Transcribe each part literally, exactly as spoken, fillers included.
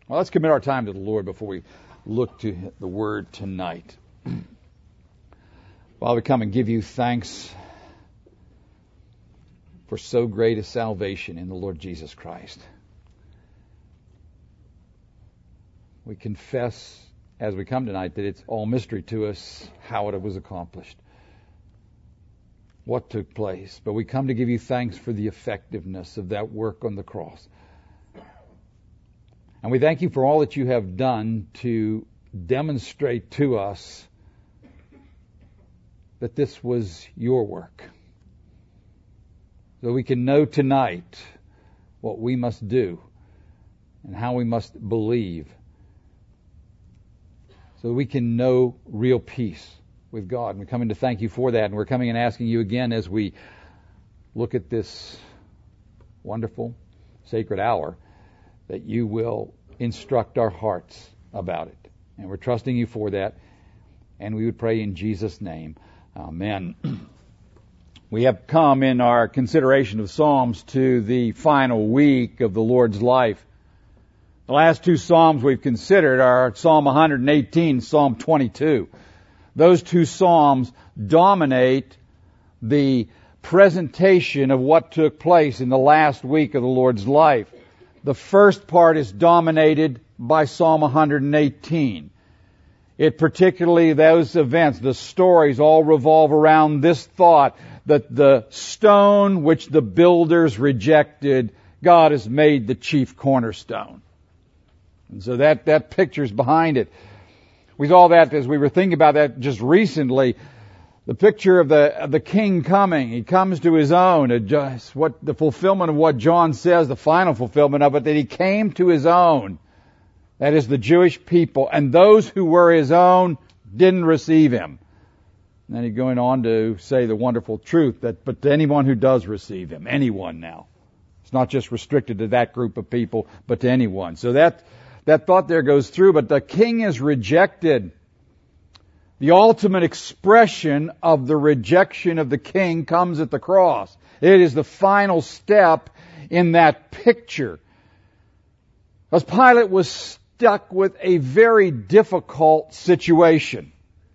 Well, let's commit our time to the Lord before we look to the Word tonight. Father, we come and give you thanks for so great a salvation in the Lord Jesus Christ. We confess as we come tonight that it's all mystery to us how it was accomplished, what took place. But we come to give you thanks for the effectiveness of that work on the cross. And we thank you for all that you have done to demonstrate to us that this was your work. So we can know tonight what we must do and how we must believe, so that we can know real peace with God. And we're coming to thank you for that. And we're coming and asking you again as we look at this wonderful, sacred hour, that you will instruct our hearts about it. And we're trusting you for that. And we would pray in Jesus' name. Amen. We have come in our consideration of Psalms to the final week of the Lord's life. The last two Psalms we've considered are Psalm one eighteen, Psalm twenty-two. Those two Psalms dominate the presentation of what took place in the last week of the Lord's life. The first part is dominated by Psalm one eighteen. It particularly, those events, the stories all revolve around this thought that the stone which the builders rejected, God has made the chief cornerstone. And so that, that picture's behind it. We saw that as we were thinking about that just recently. The picture of the of the king coming. He comes to his own. Just what the fulfillment of what John says, the final fulfillment of it, that he came to his own. That is the Jewish people. And those who were his own didn't receive him. And then he's going on to say the wonderful truth that, but to anyone who does receive him, anyone now. It's not just restricted to that group of people, but to anyone. So that, that thought there goes through, but the king is rejected. The ultimate expression of the rejection of the king comes at the cross. It is the final step in that picture. As Pilate was stuck with a very difficult situation.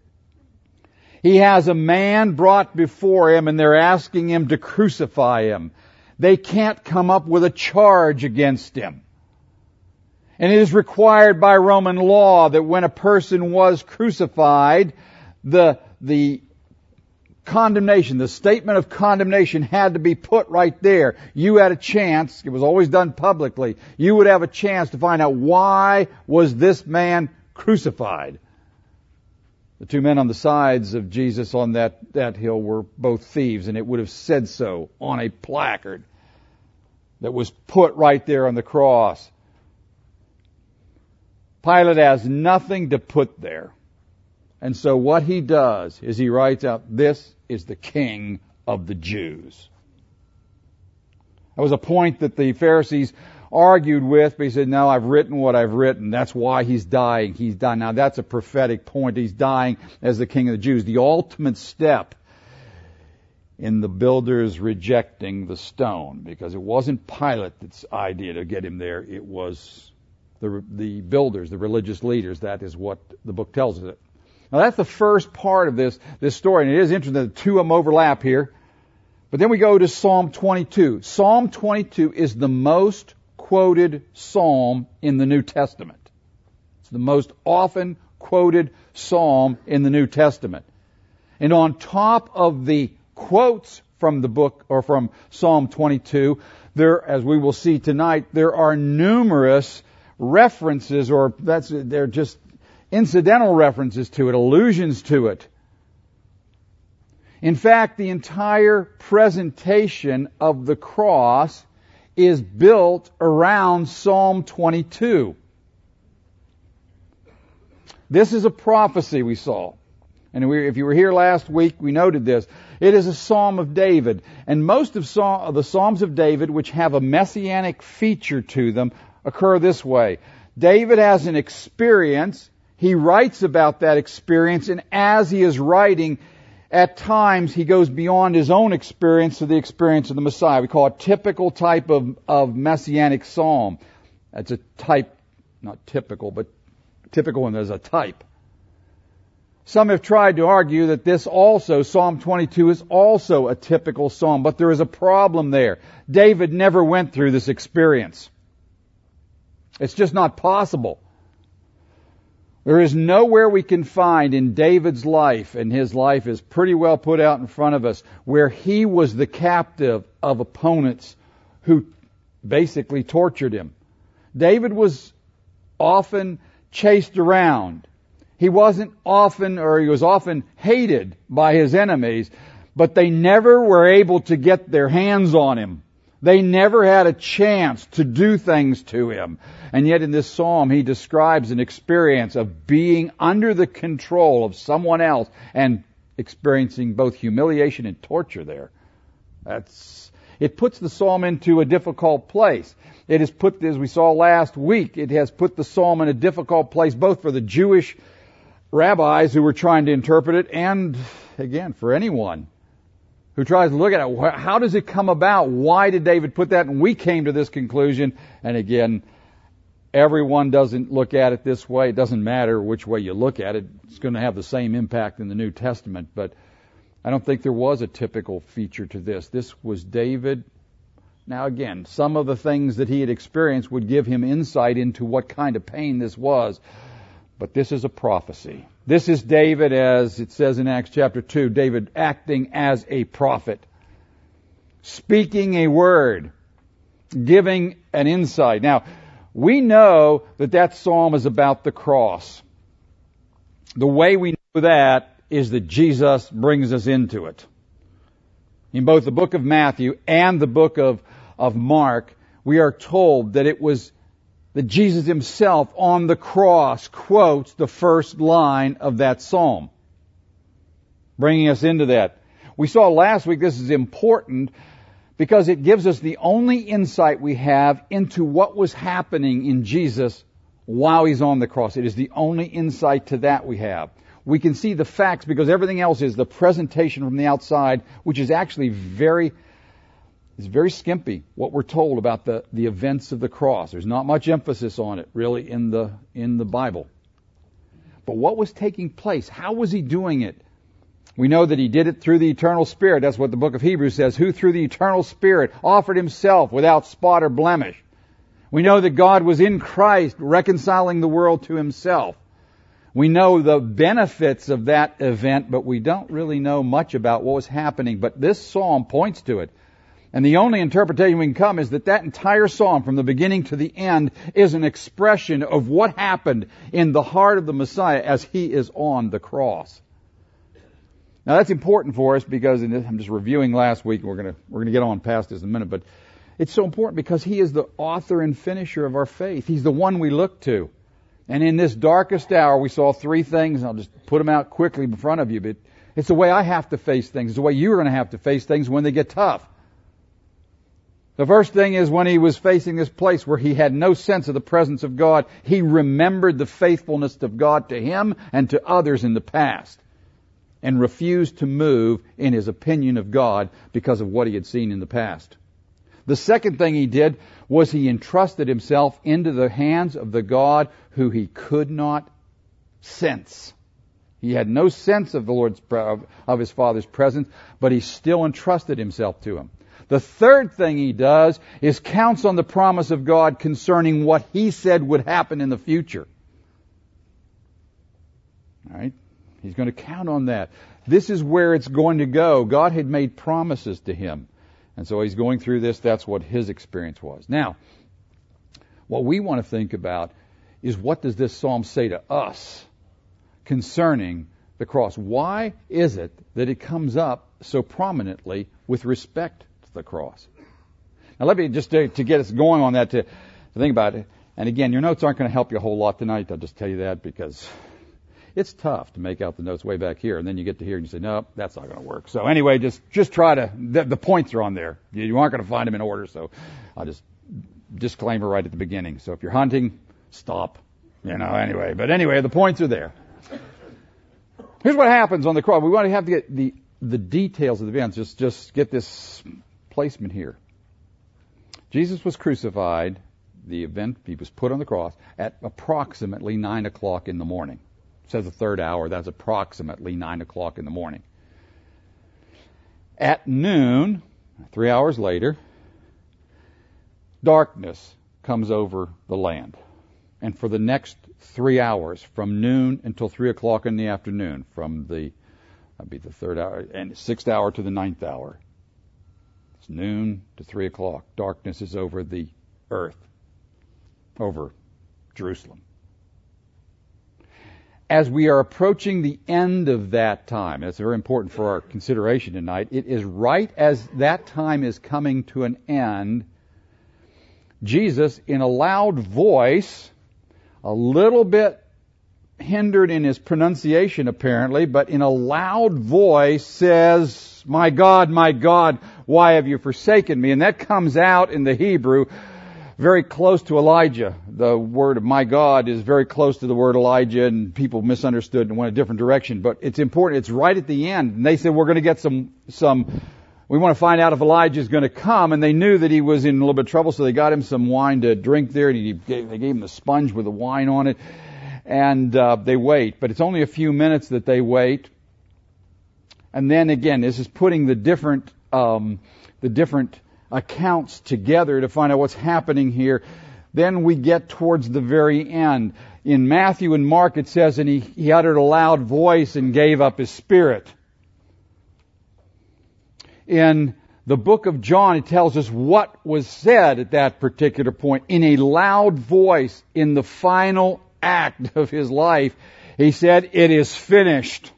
He has a man brought before him and they're asking him to crucify him. They can't come up with a charge against him. And it is required by Roman law that when a person was crucified, the, the condemnation, the statement of condemnation had to be put right there. You had a chance, it was always done publicly, you would have a chance to find out why was this man crucified. The two men on the sides of Jesus on that, that hill were both thieves, and it would have said so on a placard that was put right there on the cross. Pilate has nothing to put there. And so what he does is he writes out, "This is the King of the Jews." That was a point that the Pharisees argued with, but he said, "No, I've written what I've written. That's why he's dying. He's dying." Now that's a prophetic point. He's dying as the King of the Jews. The ultimate step in the builders rejecting the stone, because it wasn't Pilate's idea to get him there. It was The, the builders, the religious leaders. That is what the book tells us. Now that's the first part of this, this story. And it is interesting that the two of them overlap here. But then we go to Psalm twenty-two. Psalm twenty-two is the most quoted psalm in the New Testament. It's the most often quoted psalm in the New Testament. And on top of the quotes from the book, or from Psalm twenty-two, there, as we will see tonight, there are numerous references, or that's they're just incidental references to it, allusions to it. In fact, the entire presentation of the cross is built around Psalm twenty-two. This is a prophecy we saw. And we, if you were here last week, we noted this. It is a Psalm of David. And most of, Psalm, of the Psalms of David, which have a messianic feature to them, occur this way. David has an experience. He writes about that experience. And as he is writing, at times he goes beyond his own experience to the experience of the Messiah. We call it typical type of, of messianic psalm. That's a type not typical, but typical and as a type. Some have tried to argue that this also, Psalm twenty-two, is also a typical psalm, but there is a problem there. David never went through this experience. It's just not possible. There is nowhere we can find in David's life, and his life is pretty well put out in front of us, where he was the captive of opponents who basically tortured him. David was often chased around. He wasn't often, or he was often hated by his enemies, but they never were able to get their hands on him. They never had a chance to do things to him. And yet in this psalm, he describes an experience of being under the control of someone else and experiencing both humiliation and torture there. That's, it puts the psalm into a difficult place. It has put, as we saw last week, it has put the psalm in a difficult place both for the Jewish rabbis who were trying to interpret it and, again, for anyone who tries to look at it. How does it come about? Why did David put that? And we came to this conclusion. And again, everyone doesn't look at it this way. It doesn't matter which way you look at it. It's going to have the same impact in the New Testament. But I don't think there was a typical feature to this. This was David. Now again, some of the things that he had experienced would give him insight into what kind of pain this was. But this is a prophecy. This is David, as it says in Acts chapter two, David acting as a prophet, speaking a word, giving an insight. Now, we know that that psalm is about the cross. The way we know that is that Jesus brings us into it. In both the book of Matthew and the book of, of Mark, we are told that it was that Jesus himself on the cross quotes the first line of that psalm, bringing us into that. We saw last week this is important because it gives us the only insight we have into what was happening in Jesus while he's on the cross. It is the only insight to that we have. We can see the facts because everything else is the presentation from the outside, which is actually very It's very skimpy, what we're told about the, the events of the cross. There's not much emphasis on it, really, in the in the Bible. But what was taking place? How was he doing it? We know that he did it through the eternal Spirit. That's what the book of Hebrews says, who through the eternal Spirit offered himself without spot or blemish. We know that God was in Christ reconciling the world to himself. We know the benefits of that event, but we don't really know much about what was happening. But this psalm points to it. And the only interpretation we can come is that that entire psalm from the beginning to the end is an expression of what happened in the heart of the Messiah as he is on the cross. Now that's important for us because in this, I'm just reviewing last week and we're going to we're going to get on past this in a minute, but it's so important because he is the author and finisher of our faith. He's the one we look to. And in this darkest hour we saw three things, and I'll just put them out quickly in front of you, but it's the way I have to face things. It's the way you're going to have to face things when they get tough. The first thing is when he was facing this place where he had no sense of the presence of God, he remembered the faithfulness of God to him and to others in the past and refused to move in his opinion of God because of what he had seen in the past. The second thing he did was he entrusted himself into the hands of the God who he could not sense. He had no sense of the Lord's, of his Father's presence, but he still entrusted himself to him. The third thing he does is counts on the promise of God concerning what he said would happen in the future. All right? He's going to count on that. This is where it's going to go. God had made promises to him. And so he's going through this. That's what his experience was. Now, what we want to think about is what does this psalm say to us concerning the cross? Why is it that it comes up so prominently with respect to the cross? Now let me just, to, to get us going on that, to, to think about it. And again, your notes aren't going to help you a whole lot tonight. I'll just tell you that because it's tough to make out the notes way back here. And then you get to here and you say, no, that's not going to work. So anyway, just, just try to, the, the points are on there. You, you aren't going to find them in order. So I'll just disclaimer right at the beginning. So if you're hunting, stop. You know, anyway. But anyway, the points are there. Here's what happens on the cross. We want to have to get the, the details of the events. Just, just get this placement here. Jesus was crucified. the event, he was put on the cross at approximately nine o'clock in the morning. It says the third hour, that's approximately nine o'clock in the morning. At noon, three hours later, darkness comes over the land. And for the next three hours, from noon until three o'clock in the afternoon, from the, that'd be the third hour, and sixth hour to the ninth hour, it's noon to three o'clock. Darkness is over the earth, over Jerusalem. As we are approaching the end of that time, that's very important for our consideration tonight, it is right as that time is coming to an end, Jesus, in a loud voice, a little bit hindered in his pronunciation apparently, but in a loud voice says, "My God, my God, why have you forsaken me?" And that comes out in the Hebrew very close to Elijah. The word of "my God" is very close to the word Elijah, and people misunderstood and went a different direction. But it's important. It's right at the end. And they said, we're going to get some, some, we want to find out if Elijah is going to come. And they knew that he was in a little bit of trouble, so they got him some wine to drink there. And he gave, they gave him the sponge with the wine on it. And uh, they wait. But it's only a few minutes that they wait. And then again, this is putting the different, um, the different accounts together to find out what's happening here. Then we get towards the very end. In Matthew and Mark it says, and he, he uttered a loud voice and gave up his spirit. In the book of John it tells us what was said at that particular point. In a loud voice, in the final act of his life, he said, "It is finished."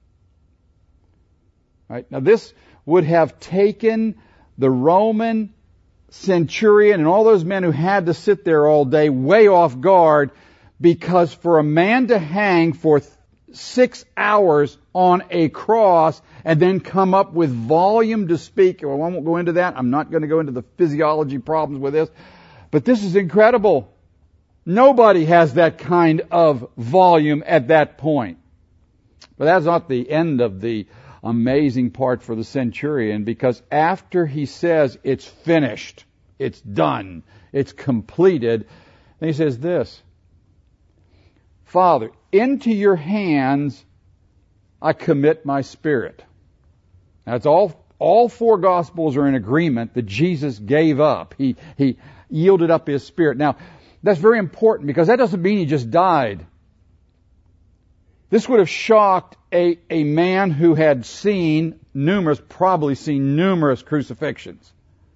Right? Now this would have taken the Roman centurion and all those men who had to sit there all day way off guard, because for a man to hang for th- six hours on a cross and then come up with volume to speak, well, I won't go into that. I'm not going to go into the physiology problems with this, but this is incredible. Nobody has that kind of volume at that point. But that's not the end of the amazing part for the centurion, because after he says it's finished, it's done, it's completed, then he says this, "Father, into your hands I commit my spirit." That's all. All four Gospels are in agreement that Jesus gave up. He he yielded up his spirit. Now, that's very important, because that doesn't mean he just died. This would have shocked a, a man who had seen numerous, probably seen numerous crucifixions.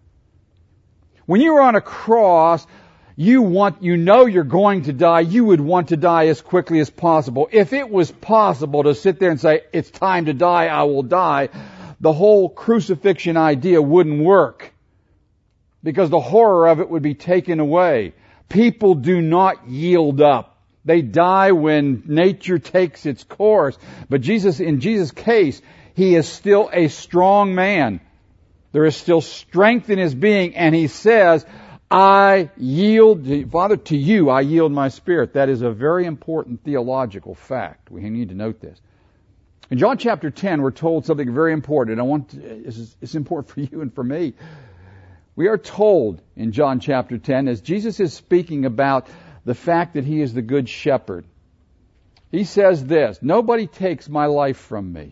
When you're on a cross, you want, you know you're going to die, you would want to die as quickly as possible. If it was possible to sit there and say, "It's time to die, I will die," the whole crucifixion idea wouldn't work, because the horror of it would be taken away. People do not yield up. They die when nature takes its course. But Jesus, in Jesus' case, he is still a strong man. There is still strength in his being, and he says, "I yield, Father, to you I yield my spirit." That is a very important theological fact. We need to note this. In John chapter ten, we're told something very important, and I want to, it's, it's important for you and for me. We are told in John chapter ten, as Jesus is speaking about the fact that he is the good shepherd, he says this, "Nobody takes my life from me."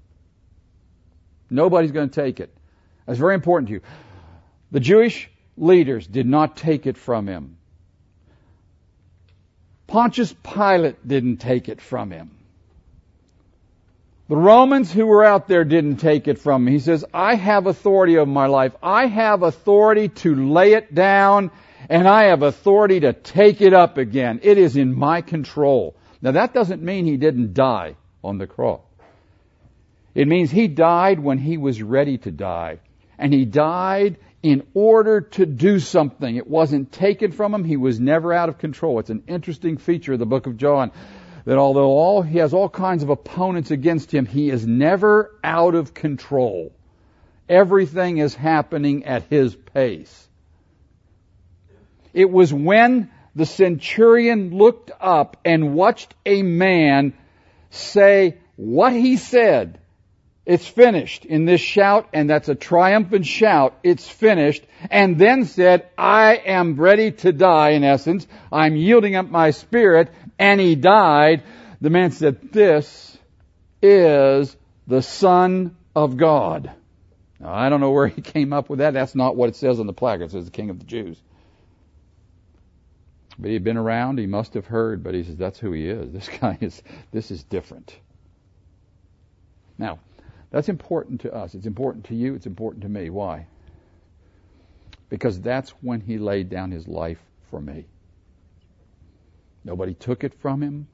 Nobody's going to take it. That's very important to you. The Jewish leaders did not take it from him. Pontius Pilate didn't take it from him. The Romans who were out there didn't take it from him. He says, "I have authority over my life. I have authority to lay it down, and I have authority to take it up again. It is in my control." Now that doesn't mean he didn't die on the cross. It means he died when he was ready to die. And he died in order to do something. It wasn't taken from him. He was never out of control. It's an interesting feature of the book of John, that although all he has all kinds of opponents against him, he is never out of control. Everything is happening at his pace. It was when the centurion looked up and watched a man say what he said it's finished in this shout, and that's a triumphant shout, it's finished, and then said, I am ready to die, in essence. I'm yielding up my spirit, and he died. The man said, this is the Son of God. Now, I don't know where he came up with that. That's not what it says on the placard. It says the King of the Jews. But he had been around. He must have heard. But he says, that's who he is. This guy is, this is different. Now, that's important to us. It's important to you. It's important to me. Why? Because that's when he laid down his life for me. Nobody took it from him.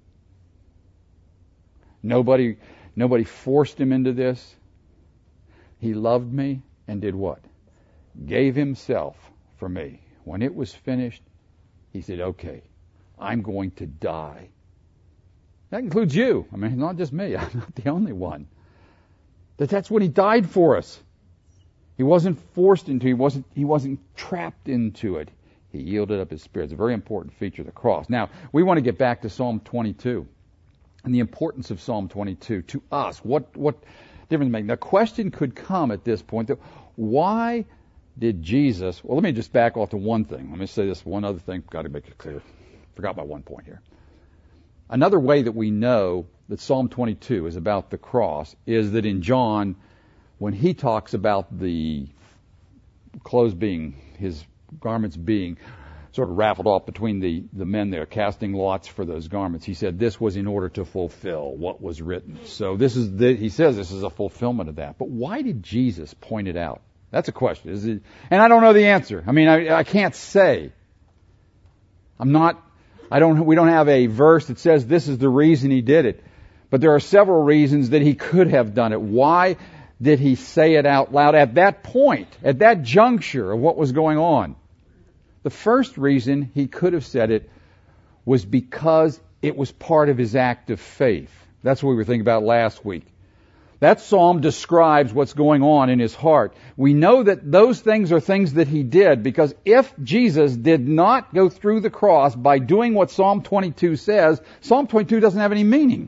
Nobody, nobody forced him into this. He loved me and did what? Gave himself for me. When it was finished, he said, okay, I'm going to die. That includes you. I mean, not just me. I'm not the only one. That that's what he died for us. He wasn't forced into it. He wasn't, he wasn't trapped into it. He yielded up his spirit. It's a very important feature of the cross. Now, we want to get back to Psalm twenty-two and the importance of Psalm twenty-two to us. What, what difference make? The question could come at this point, that why did Jesus, well, let me just back off to one thing. Let me say this one other thing. Got to make it clear. Forgot my one point here. Another way that we know that Psalm twenty-two is about the cross is that in John, when he talks about the clothes being, his garments being sort of raffled off between the, the men there, casting lots for those garments, he said this was in order to fulfill what was written. So this is the, he says this is a fulfillment of that. But why did Jesus point it out? That's a question. Is it, and I don't know the answer. I mean, I, I can't say. I'm not, I don't, we don't have a verse that says this is the reason he did it. But there are several reasons that he could have done it. Why did he say it out loud at that point, at that juncture of what was going on? The first reason he could have said it was because it was part of his act of faith. That's what we were thinking about last week. That psalm describes what's going on in his heart. We know that those things are things that he did, because if Jesus did not go through the cross by doing what Psalm twenty-two says, Psalm twenty-two doesn't have any meaning.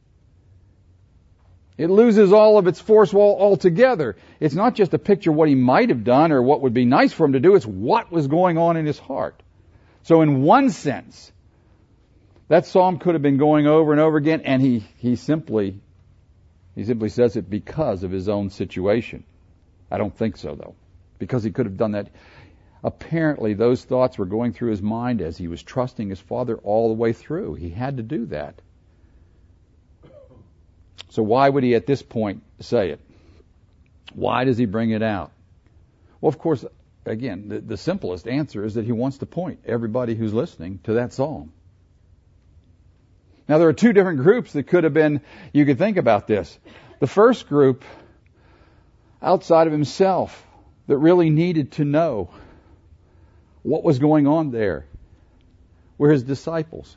It loses all of its force altogether. It's not just a picture of what he might have done or what would be nice for him to do. It's what was going on in his heart. So in one sense, that psalm could have been going over and over again, and he, he simply, he simply says it because of his own situation. I don't think so, though, because he could have done that. Apparently, those thoughts were going through his mind as he was trusting his Father all the way through. He had to do that. So why would he at this point say it? Why does he bring it out? Well, of course, again, the, the simplest answer is that he wants to point everybody who's listening to that psalm. Now, there are two different groups that could have been, you could think about this. The first group, outside of himself, that really needed to know what was going on there, were his disciples.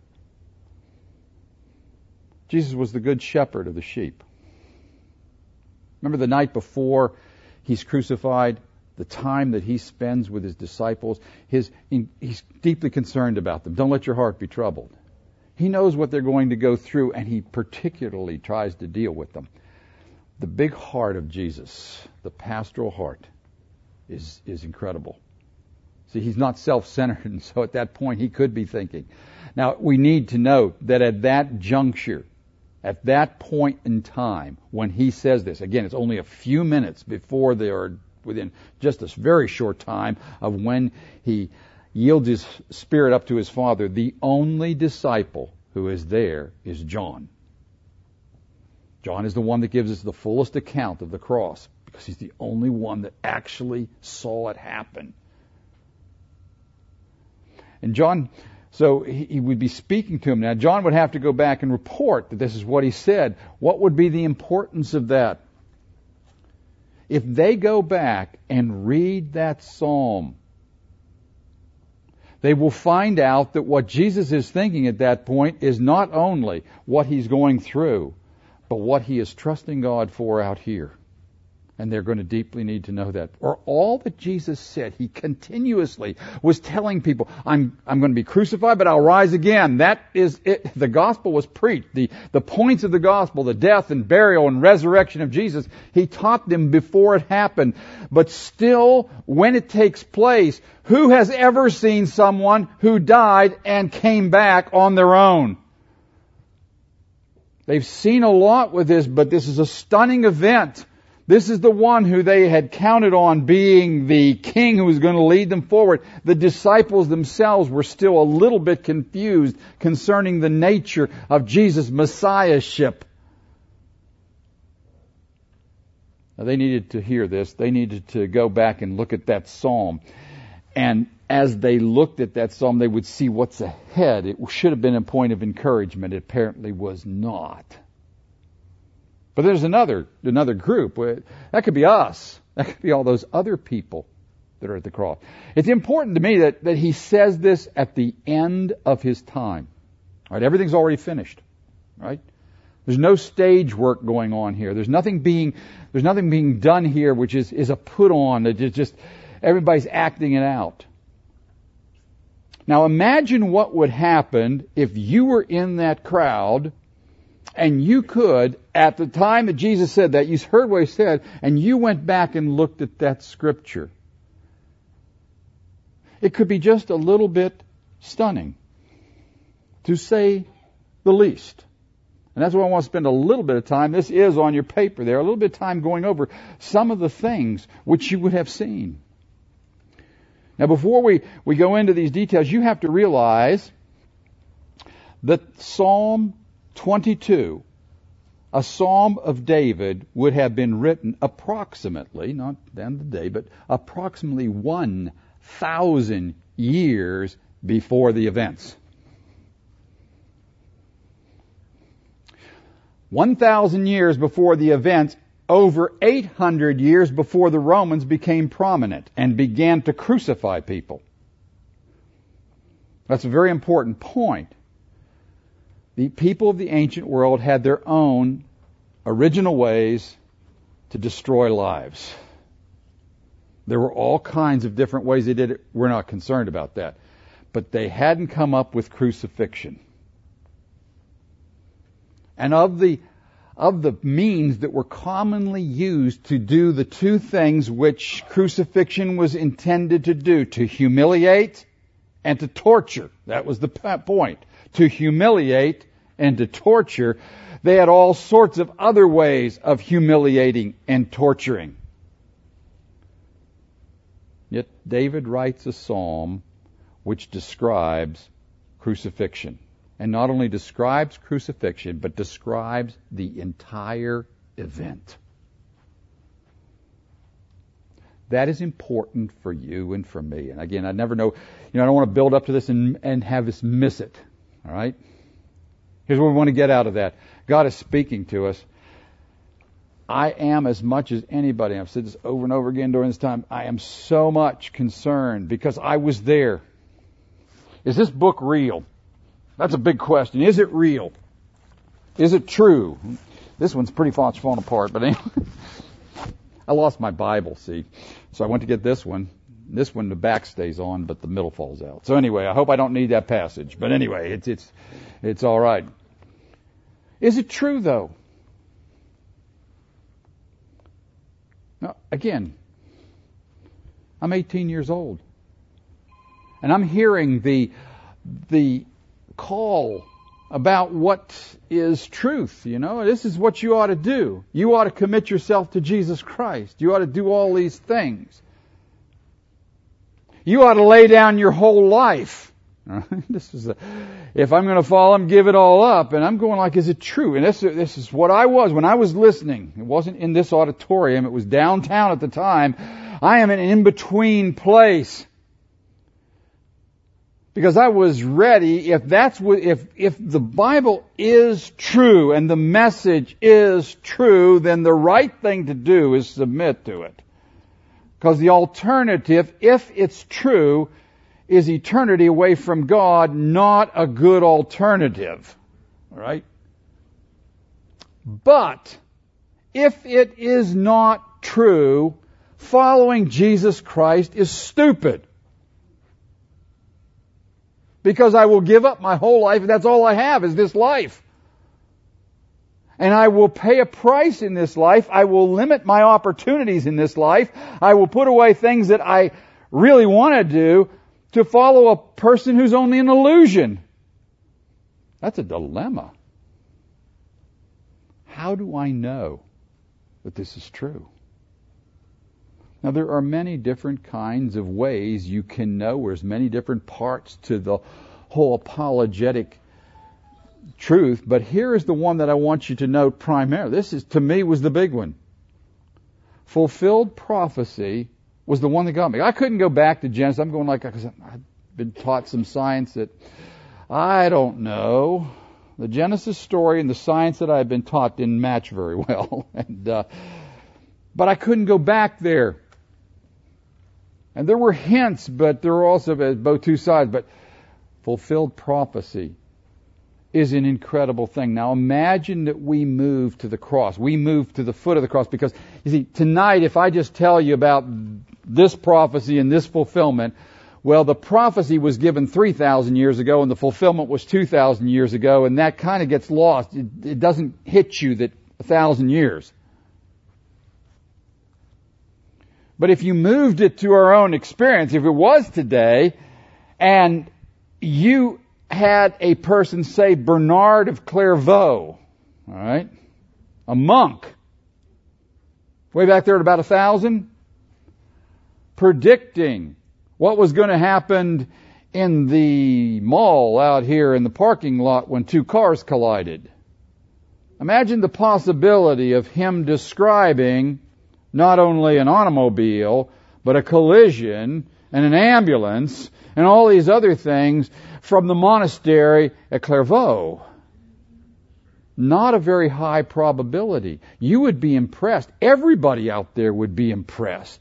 Jesus was the good shepherd of the sheep. Remember the night before he's crucified, the time that he spends with his disciples, his, he's deeply concerned about them. Don't let your heart be troubled. He knows what they're going to go through, and he particularly tries to deal with them. The big heart of Jesus, the pastoral heart, is, is incredible. See, he's not self-centered, and so at that point he could be thinking. Now, we need to note that at that juncture, at that point in time, when he says this, again, it's only a few minutes before they are within just this very short time of when he yields his spirit up to his Father, the only disciple who is there is John. John is the one that gives us the fullest account of the cross, because he's the only one that actually saw it happen. And John, so he, he would be speaking to him. Now, John would have to go back and report that this is what he said. What would be the importance of that? If they go back and read that psalm, they will find out that what Jesus is thinking at that point is not only what he's going through, but what he is trusting God for out here. And they're going to deeply need to know that. Or all that Jesus said, He continuously was telling people, I'm, I'm going to be crucified, but I'll rise again. That is it. The gospel was preached. The, the points of the gospel, the death and burial and resurrection of Jesus, He taught them before it happened. But still, when it takes place, who has ever seen someone who died and came back on their own? They've seen a lot with this, but this is a stunning event. This is the one who they had counted on being the king who was going to lead them forward. The disciples themselves were still a little bit confused concerning the nature of Jesus' messiahship. Now, they needed to hear this. They needed to go back and look at that psalm. And as they looked at that psalm, they would see what's ahead. It should have been a point of encouragement. It apparently was not. But there's another another group. That could be us. That could be all those other people that are at the cross. It's important to me that, that he says this at the end of his time. All right, everything's already finished. Right? There's no stage work going on here. There's nothing being there's nothing being done here which is, is a put on. It's just everybody's acting it out. Now imagine what would happen if you were in that crowd and you could, at the time that Jesus said that, you heard what He said, and you went back and looked at that scripture. It could be just a little bit stunning, to say the least. And that's why I want to spend a little bit of time, this is on your paper there, a little bit of time going over some of the things which you would have seen. Now before we, we go into these details, you have to realize that Psalm twenty-two, a Psalm of David, would have been written approximately, not down to the day, but approximately one thousand years before the events. one thousand years before the events, over eight hundred years before the Romans became prominent and began to crucify people. That's a very important point. The people of the ancient world had their own original ways to destroy lives. There were all kinds of different ways they did it. We're not concerned about that. But they hadn't come up with crucifixion. And of the of the means that were commonly used to do the two things which crucifixion was intended to do, to humiliate and to torture. That was the point. To humiliate and to torture. They had all sorts of other ways of humiliating and torturing. Yet David writes a psalm which describes crucifixion. And not only describes crucifixion, but describes the entire event. That is important for you and for me. And again, I never know, you know, I don't want to build up to this and, and have us miss it. All right? Here's what we want to get out of that. God is speaking to us. I am, as much as anybody, I've said this over and over again during this time, I am so much concerned because I was there. Is this book real? That's a big question. Is it real? Is it true? This one's pretty much falling apart, but anyway. I lost my Bible, see. So I went to get this one. This one, the back stays on, but the middle falls out. So anyway, I hope I don't need that passage. But anyway, it's it's it's all right. Is it true, though? Now, again, I'm eighteen years old. And I'm hearing the the call about what is truth, you know. This is what you ought to do. You ought to commit yourself to Jesus Christ. You ought to do all these things. You ought to lay down your whole life. This is a, if I'm going to follow Him, give it all up. And I'm going like, is it true? And this, this is what I was when I was listening. It wasn't in this auditorium. It was downtown at the time. I am in an in-between place. Because I was ready, if that's what, if, if the Bible is true and the message is true, then the right thing to do is submit to it. Because the alternative, if it's true, is eternity away from God, not a good alternative. All right? But if it is not not true, following Jesus Christ is stupid. Because I will give up my whole life, and that's all I have is this life. And I will pay a price in this life. I will limit my opportunities in this life. I will put away things that I really want to do to follow a person who's only an illusion. That's a dilemma. How do I know that this is true? Now, there are many different kinds of ways you can know. There's many different parts to the whole apologetic truth, but here is the one that I want you to note primarily. This is, to me, was the big one. Fulfilled prophecy was the one that got me. I couldn't go back to Genesis. I'm going like, because I've been taught some science that I don't know. The Genesis story and the science that I've been taught didn't match very well. and uh, But I couldn't go back there. And there were hints, but there were also both two sides. But fulfilled prophecy is an incredible thing. Now imagine that we move to the cross. We move to the foot of the cross because, you see, tonight if I just tell you about this prophecy and this fulfillment, well, the prophecy was given three thousand years ago and the fulfillment was two thousand years ago, and that kind of gets lost. It, it doesn't hit you that a thousand years. But if you moved it to our own experience, if it was today, and you had a person, say Bernard of Clairvaux, all right, a monk, way back there at about a thousand, predicting what was going to happen in the mall out here in the parking lot when two cars collided. Imagine the possibility of him describing not only an automobile, but a collision and an ambulance and all these other things from the monastery at Clairvaux. Not a very high probability. You would be impressed. Everybody out there would be impressed.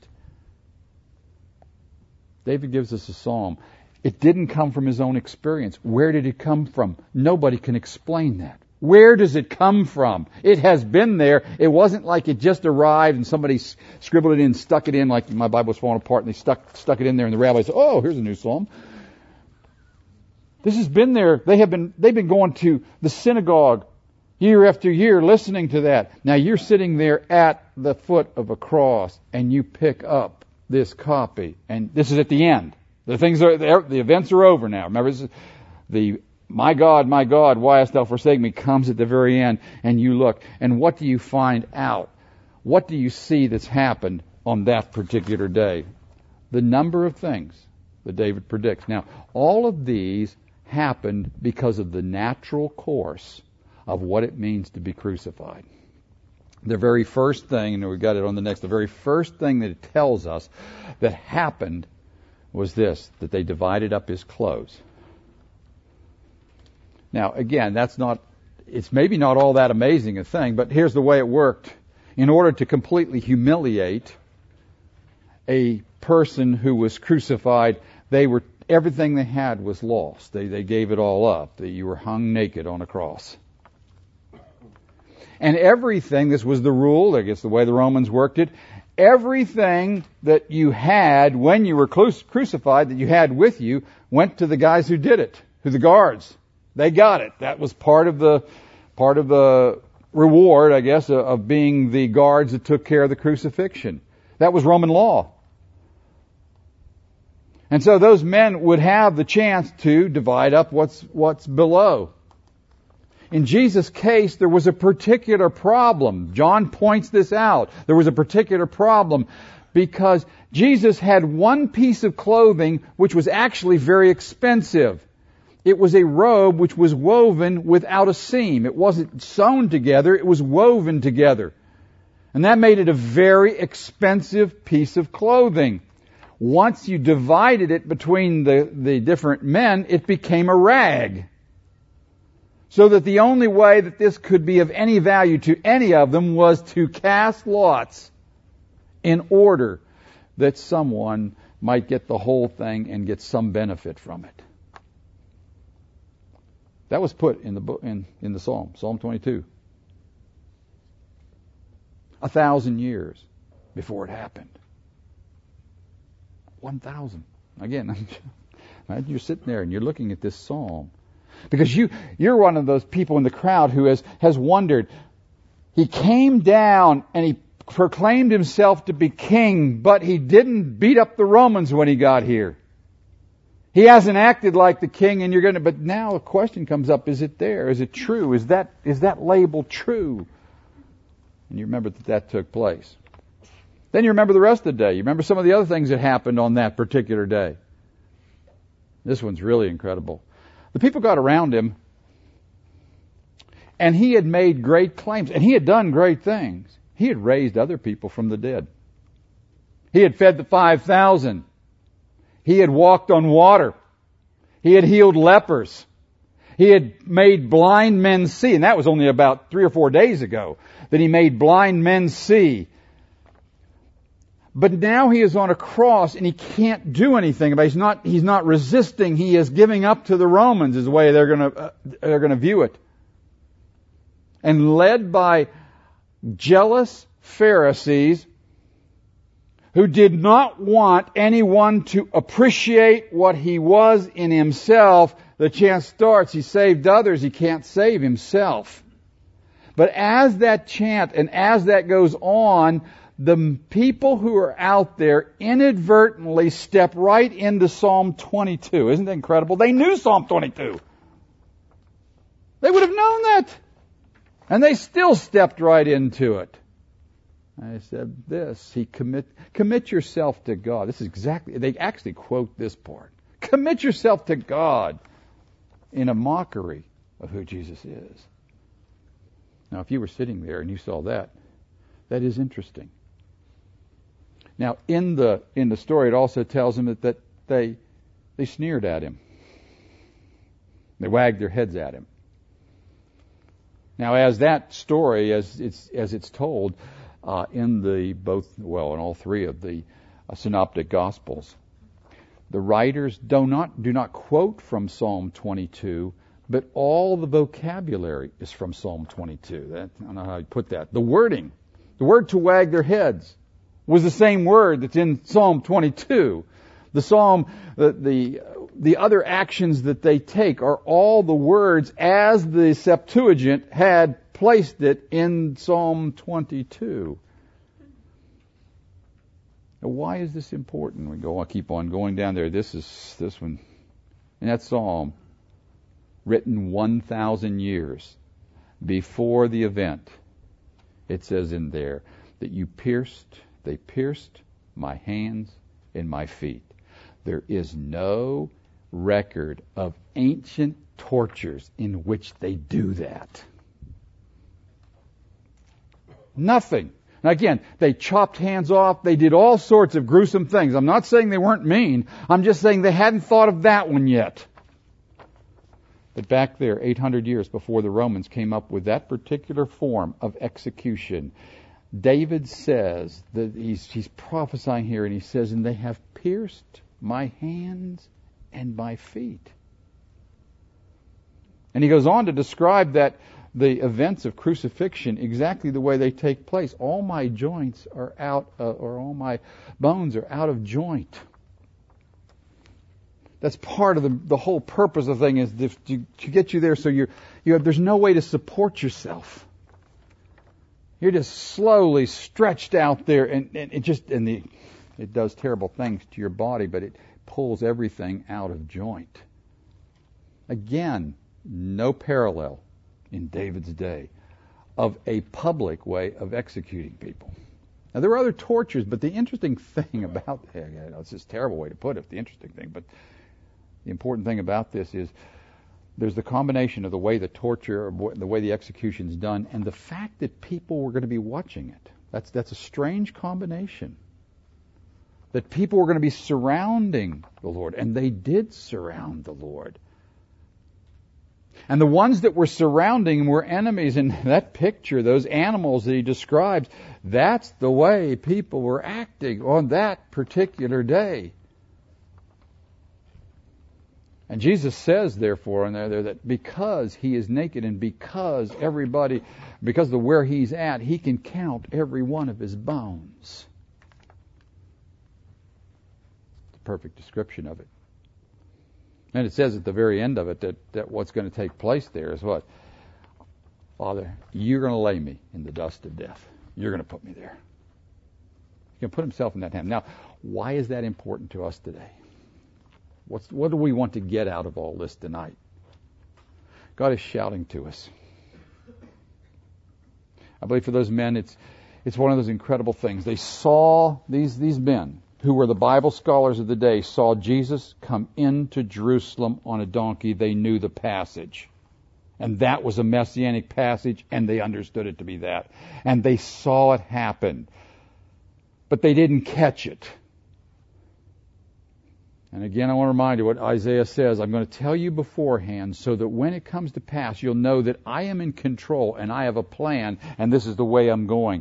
David gives us a psalm. It didn't come from his own experience. Where did it come from? Nobody can explain that. Where does it come from? It has been there. It wasn't like it just arrived and somebody scribbled it in, stuck it in, like my Bible was falling apart, and they stuck stuck it in there, and the rabbi said, "Oh, here's a new psalm." This has been there. They have been. They've been going to the synagogue year after year, listening to that. Now you're sitting there at the foot of a cross, and you pick up this copy, and this is at the end. The things are the events are over now. Remember, this is the "My God, my God, why hast thou forsaken me?" comes at the very end, and you look, and what do you find out? What do you see that's happened on that particular day? The number of things that David predicts. Now, all of these happened because of the natural course of what it means to be crucified. The very first thing, and we got it on the next, the very first thing that it tells us that happened was this, that they divided up his clothes. Now, again, that's not, it's maybe not all that amazing a thing, but here's the way it worked. In order to completely humiliate a person who was crucified, they were, everything they had was lost. They, they gave it all up. That you were hung naked on a cross. And everything, this was the rule, I guess the way the Romans worked it, everything that you had when you were crucified, that you had with you, went to the guys who did it, to the guards. They got it. That was part of the part of the reward, I guess, of being the guards that took care of the crucifixion. That was Roman law. And so those men would have the chance to divide up what's what's below. In Jesus' case, there was a particular problem. John points this out. There was a particular problem because Jesus had one piece of clothing which was actually very expensive. It was a robe which was woven without a seam. It wasn't sewn together, it was woven together. And that made it a very expensive piece of clothing. Once you divided it between the, the different men, it became a rag. So that the only way that this could be of any value to any of them was to cast lots in order that someone might get the whole thing and get some benefit from it. That was put in the book, in, in the Psalm, Psalm twenty-two. A thousand years. before it happened. one thousand. Again, imagine you're sitting there and you're looking at this psalm. Because you, you're one of those people in the crowd who has, has wondered. He came down and he proclaimed himself to be king, but he didn't beat up the Romans when he got here. He hasn't acted like the king, and you're going to, but now a question comes up, is it there? Is it true? Is that, is that label true? And you remember that that took place. Then you remember the rest of the day. You remember some of the other things that happened on that particular day. This one's really incredible. The people got around him, and he had made great claims, and he had done great things. He had raised other people from the dead. He had fed the five thousand. He had walked on water. He had healed lepers. He had made blind men see, and that was only about three or four days ago that he made blind men see. But now he is on a cross and he can't do anything about it. He's not, he's not resisting. He is giving up to the Romans is the way they're going to, uh, they're going to view it. And led by jealous Pharisees who did not want anyone to appreciate what he was in himself, the chant starts, he saved others, he can't save himself. But as that chant and as that goes on, the people who are out there inadvertently step right into Psalm twenty-two. Isn't that incredible? They knew Psalm twenty-two. They would have known that. And they still stepped right into it. I said this, he commit, commit yourself to God. This is exactly, they actually quote this part. Commit yourself to God in a mockery of who Jesus is. Now, if you were sitting there and you saw that, that is interesting. Now, in the in the story, it also tells him that, that they they sneered at him. They wagged their heads at him. Now, as that story, as it's as it's told uh, in the both well, in all three of the uh, synoptic gospels, the writers do not do not quote from Psalm twenty-two, but all the vocabulary is from Psalm twenty-two. That, I don't know how you put that. The wording, the word to wag their heads, was the same word that's in Psalm twenty-two. The Psalm, the, the the other actions that they take are all the words as the Septuagint had placed it in Psalm twenty-two. Now, why is this important? We go, I keep on going down there. This is this one, in that Psalm, written one thousand years before the event. It says in there that you pierced. They pierced my hands and my feet. There is no record of ancient tortures in which they do that. Nothing. Now again, they chopped hands off. They did all sorts of gruesome things. I'm not saying they weren't mean. I'm just saying they hadn't thought of that one yet. But back there, eight hundred years before the Romans came up with that particular form of execution, David says that he's, he's prophesying here, and he says, and they have pierced my hands and my feet. And he goes on to describe that the events of crucifixion exactly the way they take place. All my joints are out, uh, or all my bones are out of joint. That's part of the, the whole purpose of the thing is to, to, to get you there so you're, you have, there's no way to support yourself. You're just slowly stretched out there, and, and it just and the it does terrible things to your body, but it pulls everything out of joint. Again, no parallel in David's day of a public way of executing people. Now, there were other tortures, but the interesting thing about you know, it's just a terrible way to put it, the interesting thing, but the important thing about this is there's the combination of the way the torture, the way the execution is done, and the fact that people were going to be watching it. That's that's a strange combination. That people were going to be surrounding the Lord, and they did surround the Lord. And the ones that were surrounding were enemies. In that picture, those animals that he describes, that's the way people were acting on that particular day. And Jesus says, therefore, in there, that because he is naked and because everybody, because of where he's at, he can count every one of his bones. perfect description of it. And it says at the very end of it that, that what's going to take place there is what? Father, you're going to lay me in the dust of death. You're going to put me there. He can put himself in that hand. Now, why is that important to us today? What's, what do we want to get out of all this tonight? God is shouting to us. I believe for those men, it's it's one of those incredible things. They saw, these, these men, who were the Bible scholars of the day, saw Jesus come into Jerusalem on a donkey. They knew the passage. And that was a messianic passage, and they understood it to be that. And they saw it happen. But they didn't catch it. And again, I want to remind you what Isaiah says. I'm going to tell you beforehand so that when it comes to pass, you'll know that I am in control and I have a plan, and this is the way I'm going.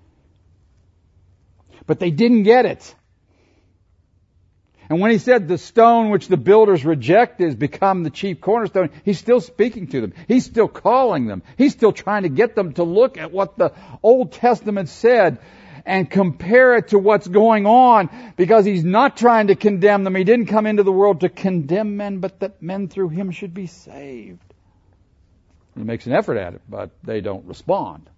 But they didn't get it. And when he said the stone which the builders reject has become the chief cornerstone, he's still speaking to them. He's still calling them. He's still trying to get them to look at what the Old Testament said and compare it to what's going on, because he's not trying to condemn them. He didn't come into the world to condemn men, but that men through him should be saved. He makes an effort at it, but they don't respond.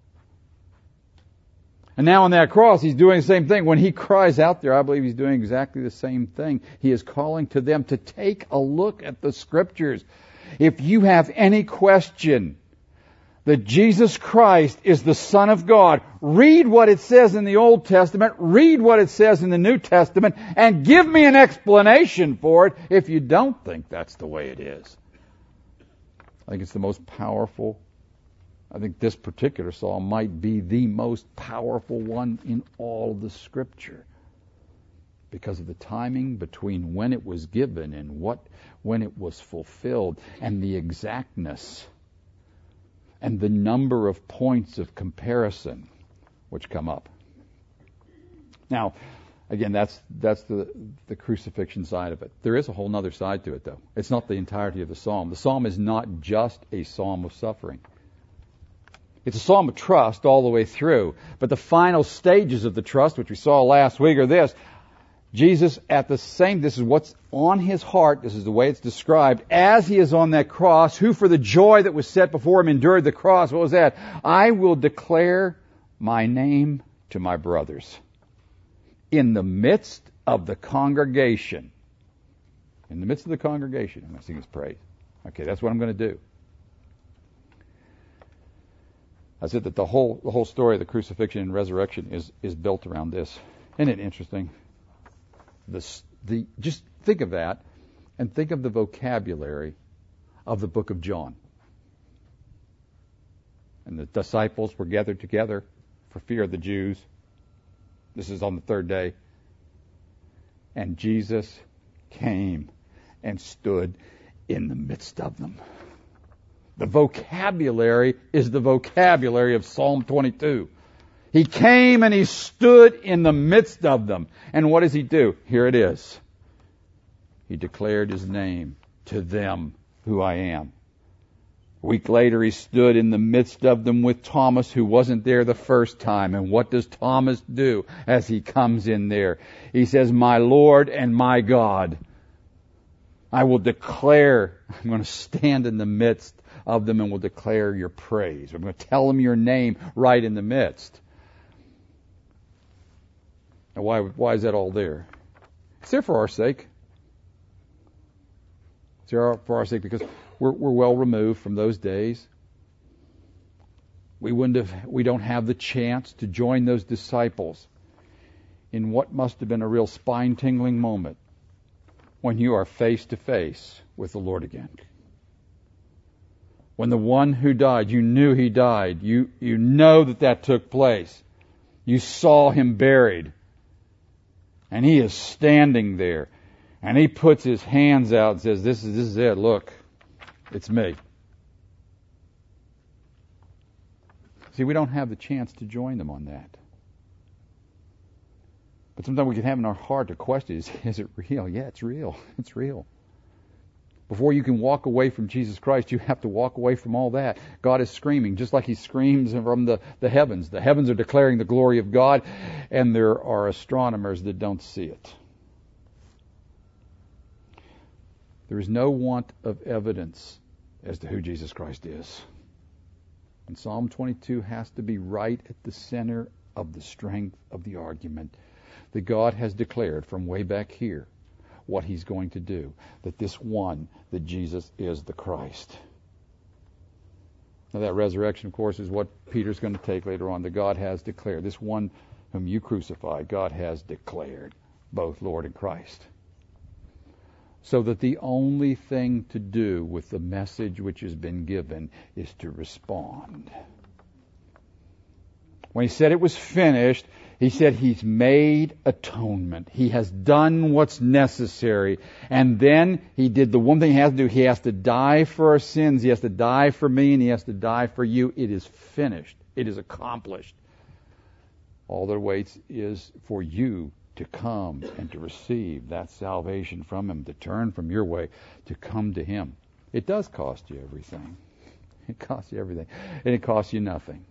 And now on that cross, he's doing the same thing. When he cries out there, I believe he's doing exactly the same thing. He is calling to them to take a look at the Scriptures. If you have any question that Jesus Christ is the Son of God, read what it says in the Old Testament, read what it says in the New Testament, and give me an explanation for it if you don't think that's the way it is. I think it's the most powerful. I think this particular psalm might be the most powerful one in all of the Scripture, because of the timing between when it was given and what when it was fulfilled, and the exactness and the number of points of comparison which come up. Now, again, that's that's the, the crucifixion side of it. There is a whole other side to it, though. It's not the entirety of the psalm. The psalm is not just a psalm of suffering. It's a psalm of trust all the way through. But the final stages of the trust, which we saw last week, are this. Jesus at the same, this is what's on his heart, this is the way it's described, as he is on that cross, who for the joy that was set before him endured the cross. What was that? I will declare my name to my brothers in the midst of the congregation. In the midst of the congregation, I'm going to sing his praise. Okay, that's what I'm going to do. I said that the whole the whole story of the crucifixion and resurrection is, is built around this. Isn't it interesting? The, the, just think of that, and think of the vocabulary of the book of John. And the disciples were gathered together for fear of the Jews. This is on the third day. And Jesus came and stood in the midst of them. The vocabulary is the vocabulary of Psalm twenty-two. He came and he stood in the midst of them. And what does he do? Here it is. He declared his name to them, who I am. A week later, he stood in the midst of them with Thomas, who wasn't there the first time. And what does Thomas do as he comes in there? He says, my Lord and my God. I will declare, I'm going to stand in the midst of them and will declare your praise. I'm going to tell them your name right in the midst. Now, why, why is that all there? It's there for our sake. It's there for our sake because we're, we're well removed from those days. We wouldn't have, we don't have the chance to join those disciples in what must have been a real spine-tingling moment when you are face to face with the Lord again. When the one who died, you knew he died. You, you know that that took place. You saw him buried. And he is standing there. And he puts his hands out and says, this is, this is it. Look, it's me. See, we don't have the chance to join them on that. But sometimes we can have in our heart a question, is, is it real? Yeah, it's real. It's real. Before you can walk away from Jesus Christ, you have to walk away from all that. God is screaming, just like he screams from the, the heavens. The heavens are declaring the glory of God, and there are astronomers that don't see it. There is no want of evidence as to who Jesus Christ is. And Psalm twenty-two has to be right at the center of the strength of the argument that God has declared from way back here what He's going to do. That this one, that Jesus is the Christ. Now that resurrection, of course, is what Peter's going to take later on. That God has declared. This one whom you crucified, God has declared both Lord and Christ. So that the only thing to do with the message which has been given is to respond. When He said it was finished, He said He's made atonement. He has done what's necessary. And then He did the one thing He has to do. He has to die for our sins. He has to die for me, and He has to die for you. It is finished. It is accomplished. All that awaits is for you to come and to receive that salvation from Him, to turn from your way, to come to Him. It does cost you everything. It costs you everything. And it costs you nothing.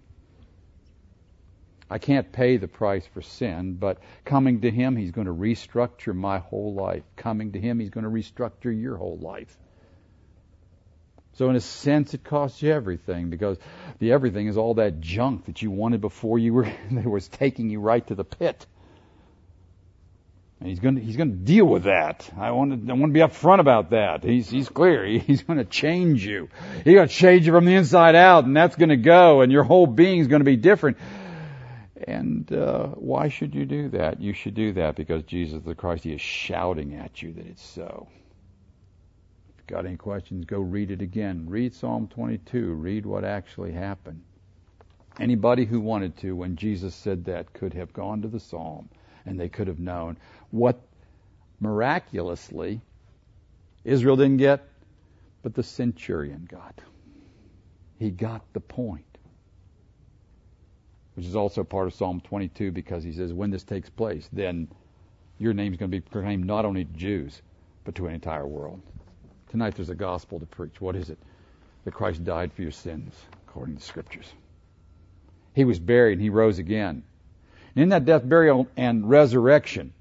I can't pay the price for sin, but coming to Him, He's going to restructure my whole life. Coming to Him, He's going to restructure your whole life. So in a sense, it costs you everything, because the everything is all that junk that you wanted before you were, that was taking you right to the pit. And he's going to, he's going to deal with that. I want to, I want to be upfront about that. He's, he's clear. He's going to change you. He's going to change you from the inside out, and that's going to go, and your whole being is going to be different. And uh, why should you do that? You should do that because Jesus the Christ, He is shouting at you that it's so. If you've got any questions, go read it again. Read Psalm twenty-two. Read what actually happened. Anybody who wanted to, when Jesus said that, could have gone to the Psalm, and they could have known what miraculously Israel didn't get, but the centurion got. He got the point. Which is also part of Psalm twenty-two, because he says, when this takes place, then your name is going to be proclaimed not only to Jews, but to an entire world. Tonight there's a gospel to preach. What is it? That Christ died for your sins, according to the Scriptures. He was buried and He rose again. And in that death, burial, and resurrection,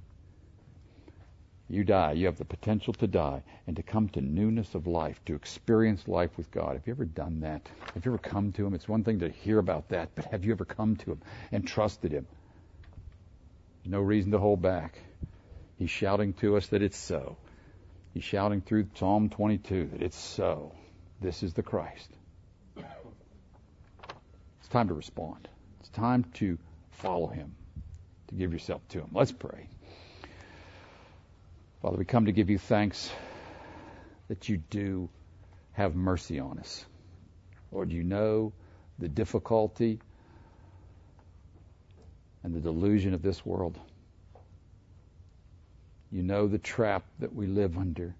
you die. You have the potential to die and to come to newness of life, to experience life with God. Have you ever done that? Have you ever come to Him? It's one thing to hear about that, but have you ever come to Him and trusted Him? There's no reason to hold back. He's shouting to us that it's so. He's shouting through Psalm twenty-two that it's so. This is the Christ. It's time to respond. It's time to follow Him, to give yourself to Him. Let's pray. Father, we come to give You thanks that You do have mercy on us. Lord, You know the difficulty and the delusion of this world. You know the trap that we live under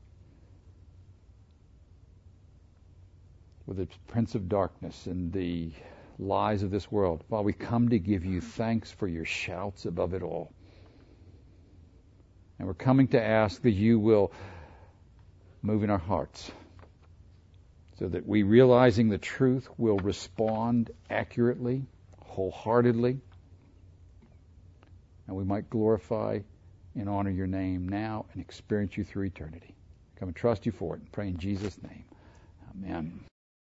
with the prince of darkness and the lies of this world. Father, we come to give You thanks for Your shouts above it all. And we're coming to ask that You will move in our hearts so that we, realizing the truth, will respond accurately, wholeheartedly, and we might glorify and honor Your name now and experience You through eternity. Come and trust You for it and pray in Jesus' name. Amen.